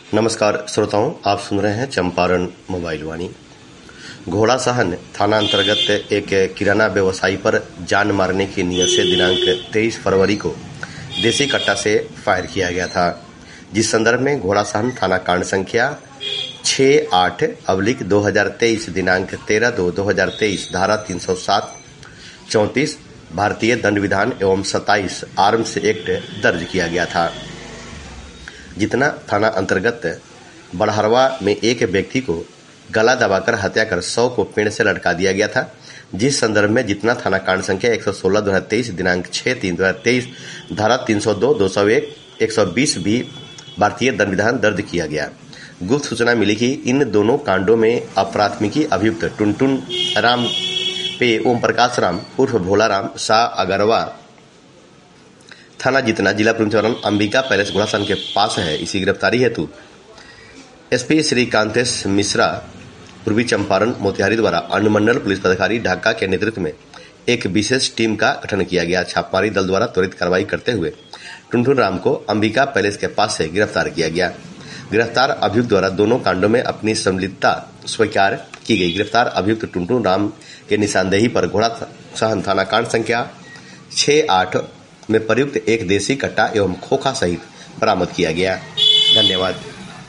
नमस्कार श्रोताओं, आप सुन रहे हैं चंपारण मोबाइल वाणी। घोड़ा सहन थाना अंतर्गत एक किराना व्यवसायी पर जान मारने की नीयत से दिनांक 23 फरवरी को देसी कट्टा से फायर किया गया था, जिस संदर्भ में घोड़ा सहन थाना कांड संख्या 68/2023 दिनांक 13/2/2023 धारा 307, 34 भारतीय दंड विधान एवं 27 आर्म्स एक्ट दर्ज किया गया था। जितना थाना अंतर्गत बड़हरवा में एक व्यक्ति को गला दबाकर हत्या कर 100 को पेड़ से लटका दिया गया था, जिस संदर्भ में जितना थाना कांड संख्या 116/2023 दिनांक 6/3/2023 धारा 302, 201, 120 भी भारतीय दंड विधान दर्ज किया गया। गुप्त सूचना मिली कि इन दोनों कांडों में अप्राथमिकी अभियुक्त टुनटुन राम पे ओम प्रकाश राम उर्फ भोला राम शाह अगरवा थाना जितना जिला पुलिस अंबिका पैलेस घोड़ा सहन के पास है। इसी गिरफ्तारी हेतु एसपी श्री कांतेश मिश्रा पूर्वी चंपारण मोतिहारी द्वारा अनुमंडल पुलिस पदाधिकारी ढाका के नेतृत्व में एक विशेष टीम का गठन किया गया। छापामारी दल द्वारा त्वरित कार्रवाई करते हुए टुनटुन राम को अंबिका पैलेस के पास से गिरफ्तार किया गया। गिरफ्तार अभियुक्त द्वारा दोनों कांडों में अपनी संलिप्तता स्वीकार की गई। गिरफ्तार अभियुक्त टुनटुन राम के निशानदेही पर घोड़ा सहन थाना कांड संख्या 68 में प्रयुक्त एक देसी कट्टा एवं खोखा सहित बरामद किया गया। धन्यवाद।